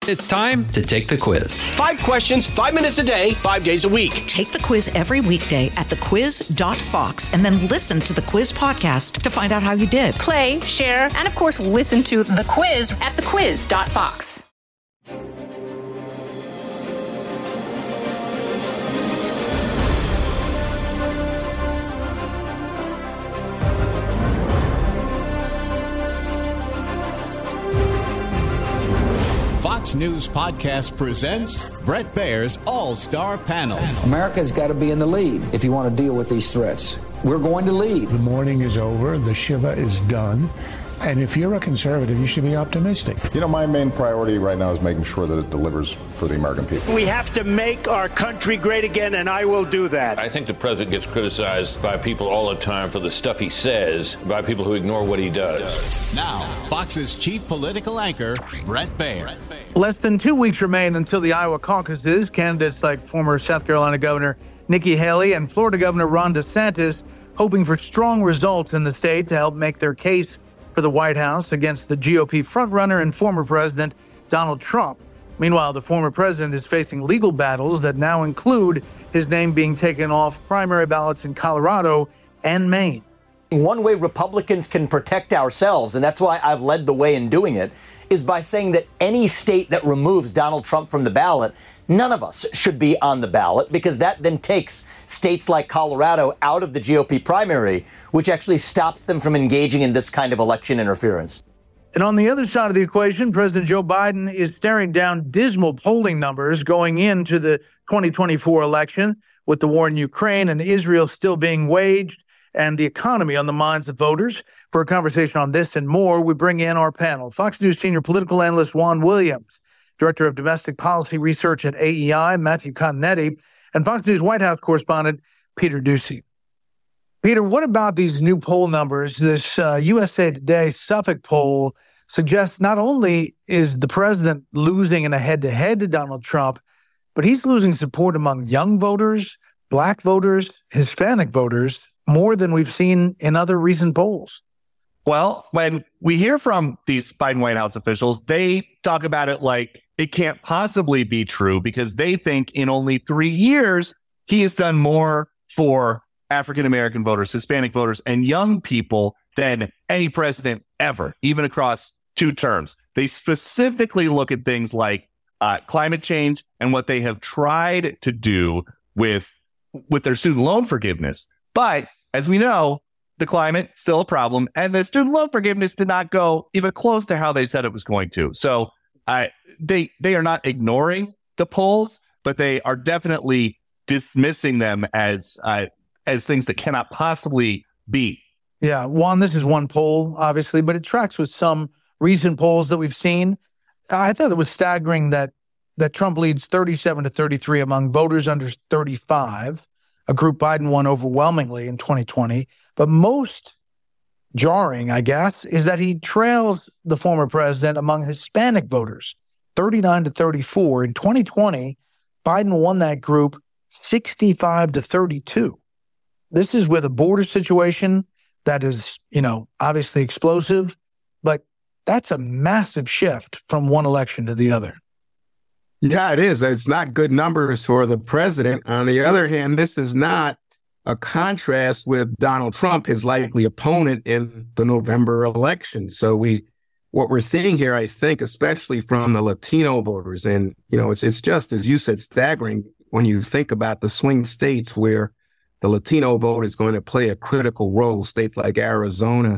It's time to take the quiz. 5 questions, 5 minutes a day, 5 days a week. Take the quiz every weekday at thequiz.fox and then listen to the quiz podcast to find out how you did. Play, share, and of course, listen to The Quiz at thequiz.fox. Fox News Podcast presents Bret Baier's All-Star Panel. America's got to be in the lead if you want to deal with these threats. We're going to lead. The mourning is over. The Shiva is done. And if you're a conservative, you should be optimistic. You know, my main priority right now is making sure that it delivers for the American people. We have to make our country great again, and I will do that. I think the president gets criticized by people all the time for the stuff he says, by people who ignore what he does. Now, Fox's chief political anchor, Bret Baier. Less than 2 weeks remain until the Iowa caucuses. Candidates like former South Carolina Governor Nikki Haley and Florida Governor Ron DeSantis hoping for strong results in the state to help make their case for the White House against the GOP frontrunner and former President Donald Trump. Meanwhile, the former president is facing legal battles that now include his name being taken off primary ballots in Colorado and Maine. One way Republicans can protect ourselves, and that's why I've led the way in doing it, is by saying that any state that removes Donald Trump from the ballot, none of us should be on the ballot, because that then takes states like Colorado out of the GOP primary, which actually stops them from engaging in this kind of election interference. And on the other side of the equation, President Joe Biden is staring down dismal polling numbers going into the 2024 election, with the war in Ukraine and Israel still being waged and the economy on the minds of voters. For a conversation on this and more, we bring in our panel. Fox News senior political analyst Juan Williams, Director of Domestic Policy Research at AEI, Matthew Continetti, and Fox News White House correspondent Peter Doocy. Peter, what about these new poll numbers? This USA Today Suffolk poll suggests not only is the president losing in a head-to-head to Donald Trump, but he's losing support among young voters, black voters, Hispanic voters, more than we've seen in other recent polls. Well, when we hear from these Biden White House officials, they talk about it like it can't possibly be true because they think in only 3 years, he has done more for African-American voters, Hispanic voters, and young people than any president ever, even across 2 terms. They specifically look at things like climate change and what they have tried to do with their student loan forgiveness. But as we know, the climate still a problem, and the student loan forgiveness did not go even close to how they said it was going to. So they are not ignoring the polls, but they are definitely dismissing them as things that cannot possibly be. Yeah, Juan, this is one poll, obviously, but it tracks with some recent polls that we've seen. I thought it was staggering that Trump leads 37-33 among voters under 35, a group Biden won overwhelmingly in 2020. But most jarring, I guess, is that he trails the former president among Hispanic voters, 39-34. In 2020, Biden won that group 65-32. This is with a border situation that is, obviously explosive, but that's a massive shift from one election to the other. Yeah, it is. It's not good numbers for the president. On the other hand, this is not a contrast with Donald Trump, his likely opponent in the November election. So what we're seeing here, I think, especially from the Latino voters, and, it's just, as you said, staggering when you think about the swing states where the Latino vote is going to play a critical role, states like Arizona,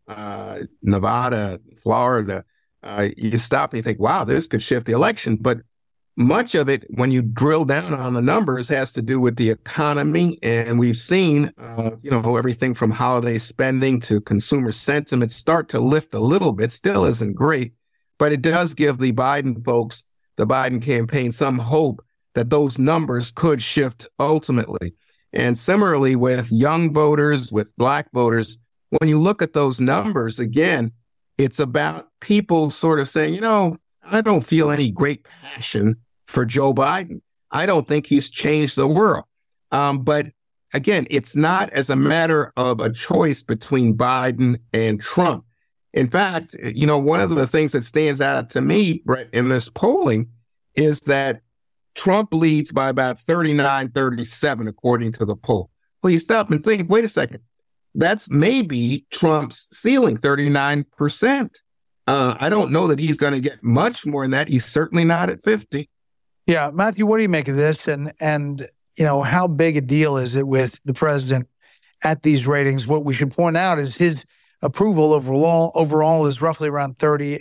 Nevada, Florida. You stop and you think, wow, this could shift the election. But much of it, when you drill down on the numbers, has to do with the economy. And we've seen, everything from holiday spending to consumer sentiment start to lift a little bit. Still isn't great, but it does give the Biden folks, the Biden campaign, some hope that those numbers could shift ultimately. And similarly with young voters, with black voters, when you look at those numbers, again, it's about people sort of saying, I don't feel any great passion for Joe Biden. I don't think he's changed the world. But again, it's not as a matter of a choice between Biden and Trump. In fact, one of the things that stands out to me right in this polling is that Trump leads by about 39-37, according to the poll. Well, you stop and think, wait a second, that's maybe Trump's ceiling, 39%. I don't know that he's going to get much more than that. He's certainly not at 50. Yeah, Matthew, what do you make of this? And how big a deal is it with the president at these ratings? What we should point out is his approval overall is roughly around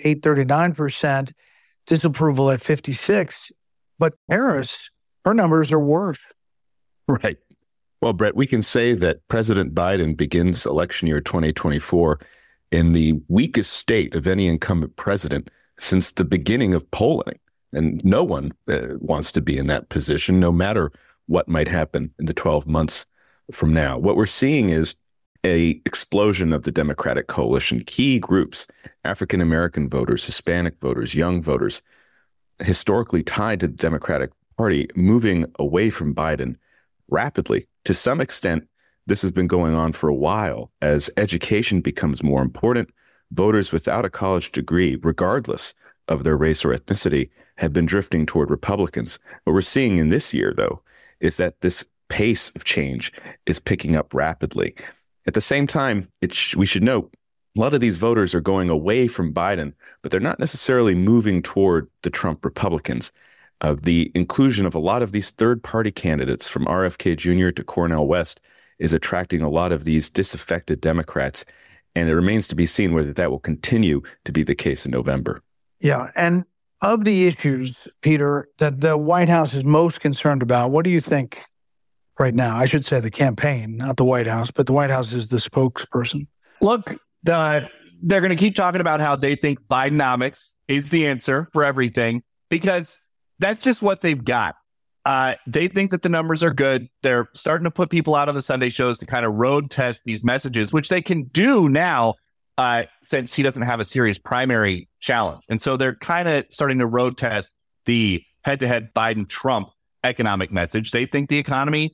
39%, disapproval at 56%. But Harris, her numbers are worse. Right. Well, Brett, we can say that President Biden begins election year 2024 in the weakest state of any incumbent president since the beginning of polling. And no one wants to be in that position, no matter what might happen in the 12 months from now. What we're seeing is a explosion of the Democratic coalition. Key groups, African-American voters, Hispanic voters, young voters, historically tied to the Democratic Party, moving away from Biden rapidly. To some extent, this has been going on for a while. As education becomes more important, voters without a college degree, regardless of their race or ethnicity, have been drifting toward Republicans. What we're seeing in this year, though, is that this pace of change is picking up rapidly. At the same time, we should note, a lot of these voters are going away from Biden, but they're not necessarily moving toward the Trump Republicans. The inclusion of a lot of these third-party candidates from RFK Jr. to Cornel West is attracting a lot of these disaffected Democrats, and it remains to be seen whether that will continue to be the case in November. Yeah, and of the issues, Peter, that the White House is most concerned about, what do you think right now? I should say the campaign, not the White House, but the White House is the spokesperson. Look, they're going to keep talking about how they think Bidenomics is the answer for everything, because that's just what they've got. They think that the numbers are good. They're starting to put people out on the Sunday shows to kind of road test these messages, which they can do now since he doesn't have a serious primary challenge. And so they're kind of starting to road test the head-to-head Biden-Trump economic message. They think the economy,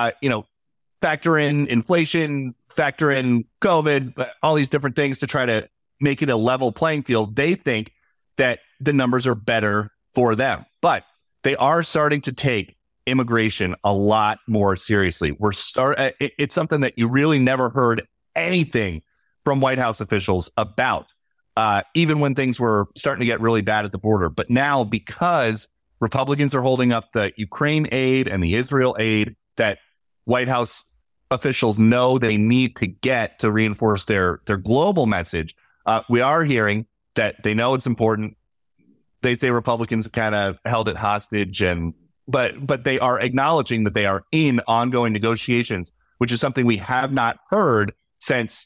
factor in inflation, factor in COVID, all these different things to try to make it a level playing field. They think that the numbers are better for them. But they are starting to take immigration a lot more seriously. It's something that you really never heard anything from White House officials about, even when things were starting to get really bad at the border. But now, because Republicans are holding up the Ukraine aid and the Israel aid that White House officials know they need to get to reinforce their global message, we are hearing that they know it's important. They say Republicans kind of held it hostage, but they are acknowledging that they are in ongoing negotiations, which is something we have not heard since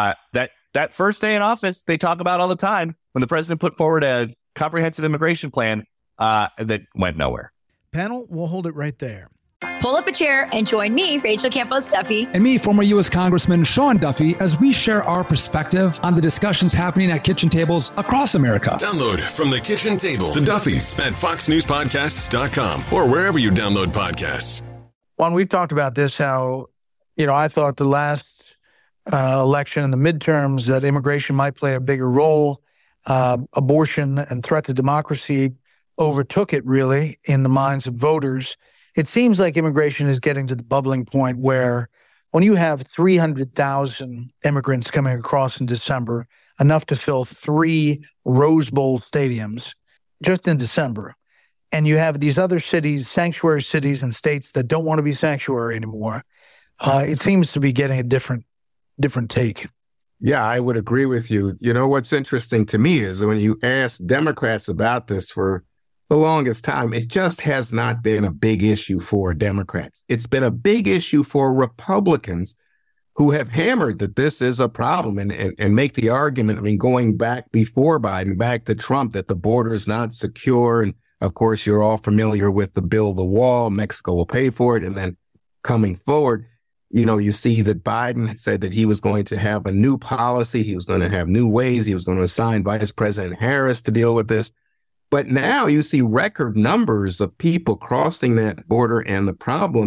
that first day in office. They talk about all the time when the president put forward a comprehensive immigration plan that went nowhere. Panel, we'll hold it right there. Pull up a chair and join me, Rachel Campos Duffy. And me, former U.S. Congressman Sean Duffy, as we share our perspective on the discussions happening at kitchen tables across America. Download From the Kitchen Table, The Duffys, at foxnewspodcasts.com or wherever you download podcasts. Juan, we've talked about this, how, I thought the last election and the midterms that immigration might play a bigger role. Abortion and threat to democracy overtook it, really, in the minds of voters. It seems like immigration is getting to the bubbling point where when you have 300,000 immigrants coming across in December, enough to fill 3 Rose Bowl stadiums just in December, and you have these other cities, sanctuary cities and states that don't want to be sanctuary anymore, it seems to be getting a different take. Yeah, I would agree with you. What's interesting to me is when you ask Democrats about this for the longest time, it just has not been a big issue for Democrats. It's been a big issue for Republicans who have hammered that this is a problem and make the argument, going back before Biden, back to Trump, that the border is not secure. And of course, you're all familiar with the build the wall. Mexico will pay for it. And then coming forward, you see that Biden said that he was going to have a new policy. He was going to have new ways. He was going to assign Vice President Harris to deal with this. But now you see record numbers of people crossing that border. And the problem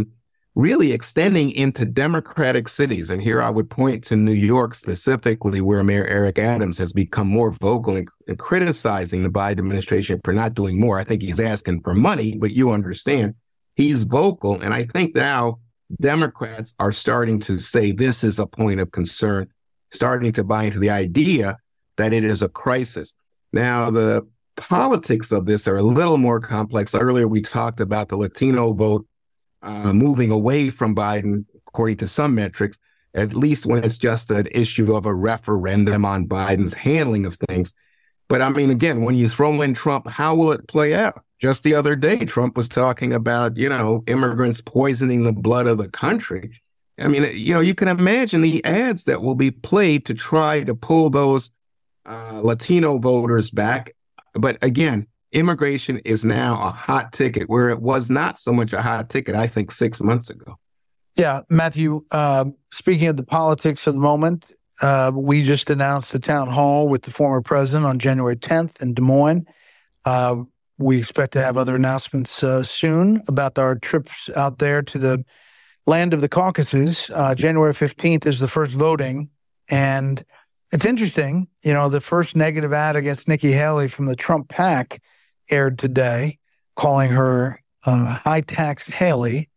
really extending into Democratic cities. And here I would point to New York specifically, where Mayor Eric Adams has become more vocal in criticizing the Biden administration for not doing more. I think he's asking for money, but you understand he's vocal. And I think now Democrats are starting to say this is a point of concern, starting to buy into the idea that it is a crisis. Now, the politics of this are a little more complex. Earlier, we talked about the Latino vote moving away from Biden, according to some metrics, at least when it's just an issue of a referendum on Biden's handling of things. But I mean, again, when you throw in Trump, how will it play out? Just the other day, Trump was talking about, immigrants poisoning the blood of the country. I mean, you can imagine the ads that will be played to try to pull those Latino voters back. But again, immigration is now a hot ticket where it was not so much a hot ticket, I think, 6 months ago. Yeah, Matthew, speaking of the politics of the moment, we just announced a town hall with the former president on January 10th in Des Moines. We expect to have other announcements soon about our trips out there to the land of the Caucasus. January 15th is the first voting. And it's interesting, the first negative ad against Nikki Haley from the Trump PAC aired today, calling her high-tax Haley.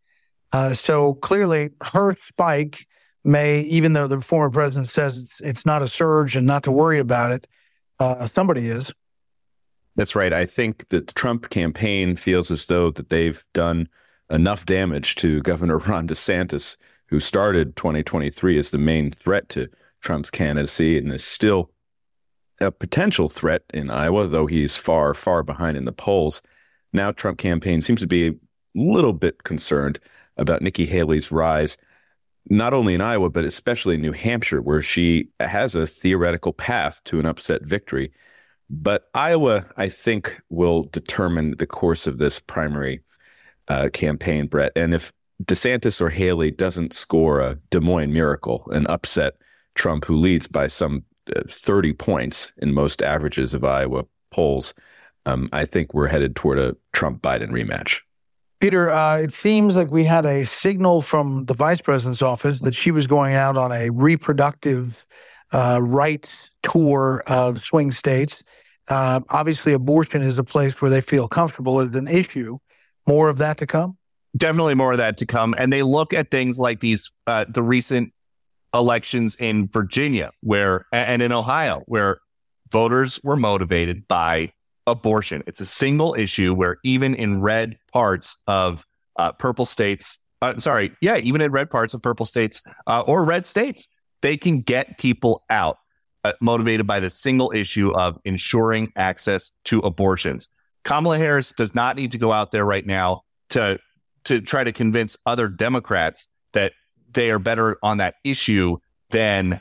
So clearly her spike may, even though the former president says it's not a surge and not to worry about it, somebody is. That's right. I think that the Trump campaign feels as though that they've done enough damage to Governor Ron DeSantis, who started 2023 as the main threat to Trump's candidacy and is still a potential threat in Iowa, though he's far, far behind in the polls. Now Trump campaign seems to be a little bit concerned about Nikki Haley's rise, not only in Iowa, but especially in New Hampshire, where she has a theoretical path to an upset victory. But Iowa, I think, will determine the course of this primary campaign, Brett. And if DeSantis or Haley doesn't score a Des Moines miracle and upset Trump, who leads by some 30 points in most averages of Iowa polls, I think we're headed toward a Trump-Biden rematch. Peter, it seems like we had a signal from the vice president's office that she was going out on a reproductive rights tour of swing states. Obviously, abortion is a place where they feel comfortable as an issue. More of that to come? Definitely more of that to come. And they look at things like these, the recent elections in Virginia and in Ohio, where voters were motivated by abortion. It's a single issue where even in red parts of purple states, even in red parts of purple states or red states, they can get people out motivated by the single issue of ensuring access to abortions. Kamala Harris does not need to go out there right now to try to convince other Democrats that they are better on that issue than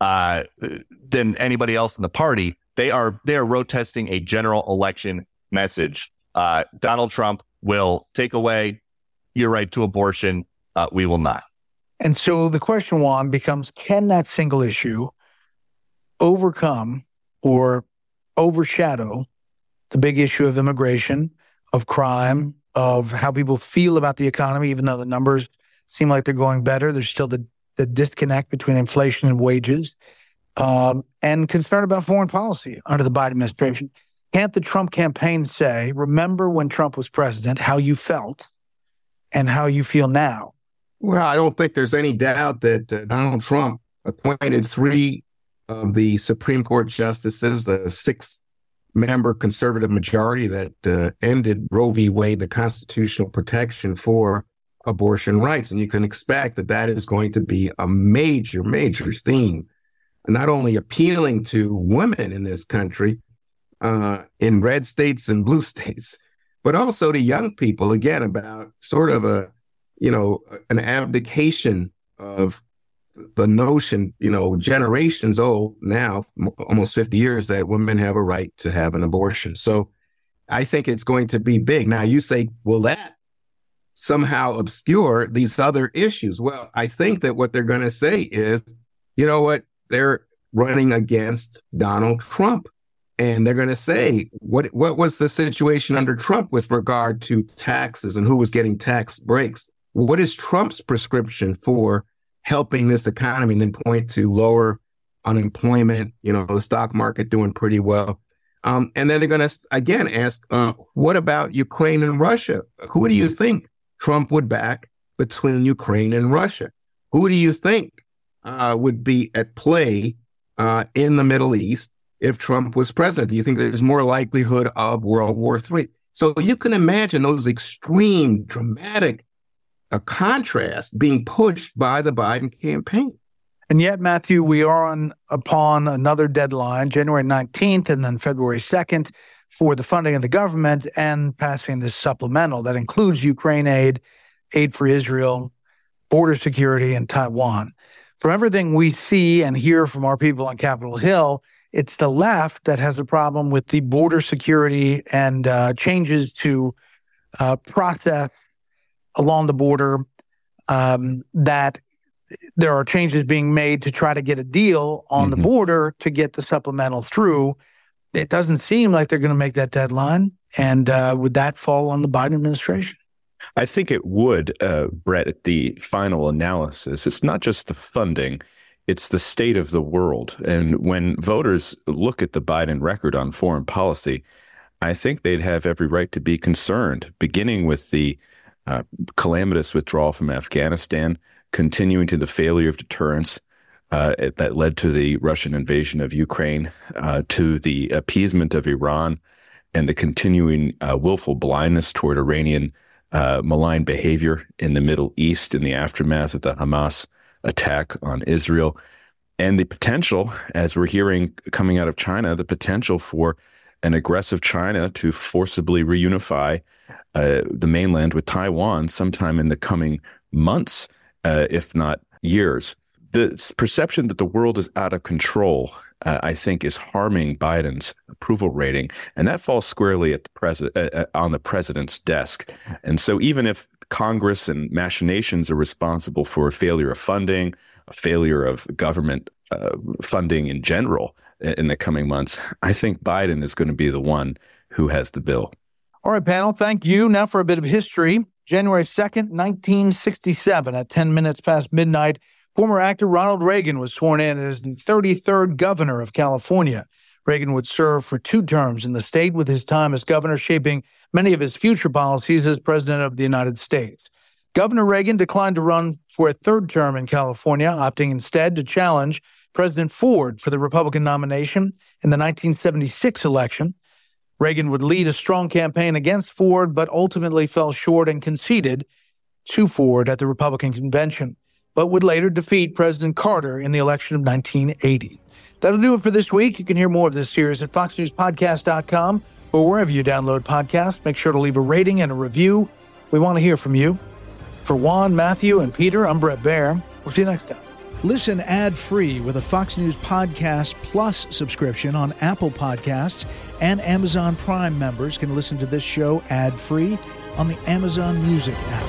anybody else in the party. They are road testing a general election message. Donald Trump will take away your right to abortion. We will not. And so the question, Juan, becomes, can that single issue overcome or overshadow the big issue of immigration, of crime, of how people feel about the economy, even though the numbers seem like they're going better? There's still the disconnect between inflation and wages, and concern about foreign policy under the Biden administration. Can't the Trump campaign say, remember when Trump was president, how you felt and how you feel now? Well, I don't think there's any doubt that Donald Trump appointed 3 of the Supreme Court justices, the 6-member conservative majority that ended Roe v. Wade, the constitutional protection for abortion rights. And you can expect that that is going to be a major, major theme, not only appealing to women in this country, in red states and blue states, but also to young people, again, about sort of an abdication of the notion, generations old now, almost 50 years, that women have a right to have an abortion. So I think it's going to be big. Now, you say, will that somehow obscure these other issues? Well, I think that what they're going to say is, you know what, they're running against Donald Trump. And they're going to say, what was the situation under Trump with regard to taxes and who was getting tax breaks? what is Trump's prescription for helping this economy, and then point to lower unemployment, the stock market doing pretty well. And then they're going to, again, ask, what about Ukraine and Russia? Who do you think Trump would back between Ukraine and Russia? Who do you think would be at play in the Middle East if Trump was president? Do you think there's more likelihood of World War III? So you can imagine those extreme, dramatic contrasts being pushed by the Biden campaign. And yet, Matthew, we are upon another deadline, January 19th and then February 2nd, for the funding of the government and passing this supplemental that includes Ukraine aid, aid for Israel, border security, and Taiwan. From everything we see and hear from our people on Capitol Hill, it's the left that has a problem with the border security and changes to process along the border, that there are changes being made to try to get a deal on the border to get the supplemental through. It doesn't seem like they're going to make that deadline. And would that fall on the Biden administration? I think it would, Brett, at the final analysis. It's not just the funding, it's the state of the world. And when voters look at the Biden record on foreign policy, I think they'd have every right to be concerned, beginning with the calamitous withdrawal from Afghanistan, continuing to the failure of deterrence that led to the Russian invasion of Ukraine, to the appeasement of Iran, and the continuing willful blindness toward Iranian malign behavior in the Middle East in the aftermath of the Hamas attack on Israel, and the potential, as we're hearing coming out of China, the potential for an aggressive China to forcibly reunify the mainland with Taiwan sometime in the coming months, if not years. The perception that the world is out of control, I think, is harming Biden's approval rating, and that falls squarely at the on the president's desk. And so even if Congress and machinations are responsible for a failure of funding, a failure of government funding in general in the coming months, I think Biden is going to be the one who has the bill. All right, panel, thank you. Now for a bit of history. January 2nd, 1967, at 10 minutes past midnight, former actor Ronald Reagan was sworn in as the 33rd governor of California. Reagan would serve for 2 terms in the state, with his time as governor shaping many of his future policies as president of the United States. Governor Reagan declined to run for a 3rd term in California, opting instead to challenge President Ford for the Republican nomination in the 1976 election. Reagan would lead a strong campaign against Ford, but ultimately fell short and conceded to Ford at the Republican convention, but would later defeat President Carter in the election of 1980. That'll do it for this week. You can hear more of this series at foxnewspodcast.com or wherever you download podcasts. Make sure to leave a rating and a review. We want to hear from you. For Juan, Matthew, and Peter, I'm Brett Baer. We'll see you next time. Listen ad-free with a Fox News Podcast Plus subscription on Apple Podcasts, and Amazon Prime members can listen to this show ad-free on the Amazon Music app.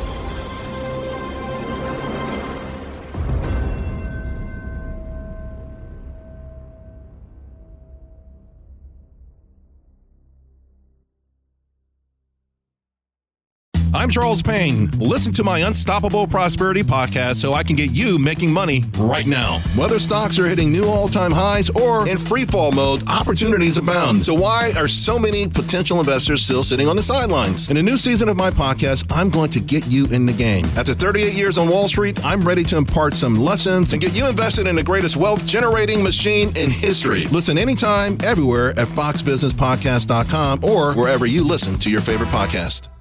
I'm Charles Payne. Listen to my Unstoppable Prosperity podcast so I can get you making money right now. Whether stocks are hitting new all-time highs or in free fall mode, opportunities abound. So why are so many potential investors still sitting on the sidelines? In a new season of my podcast, I'm going to get you in the game. After 38 years on Wall Street, I'm ready to impart some lessons and get you invested in the greatest wealth-generating machine in history. Listen anytime, everywhere at foxbusinesspodcast.com or wherever you listen to your favorite podcast.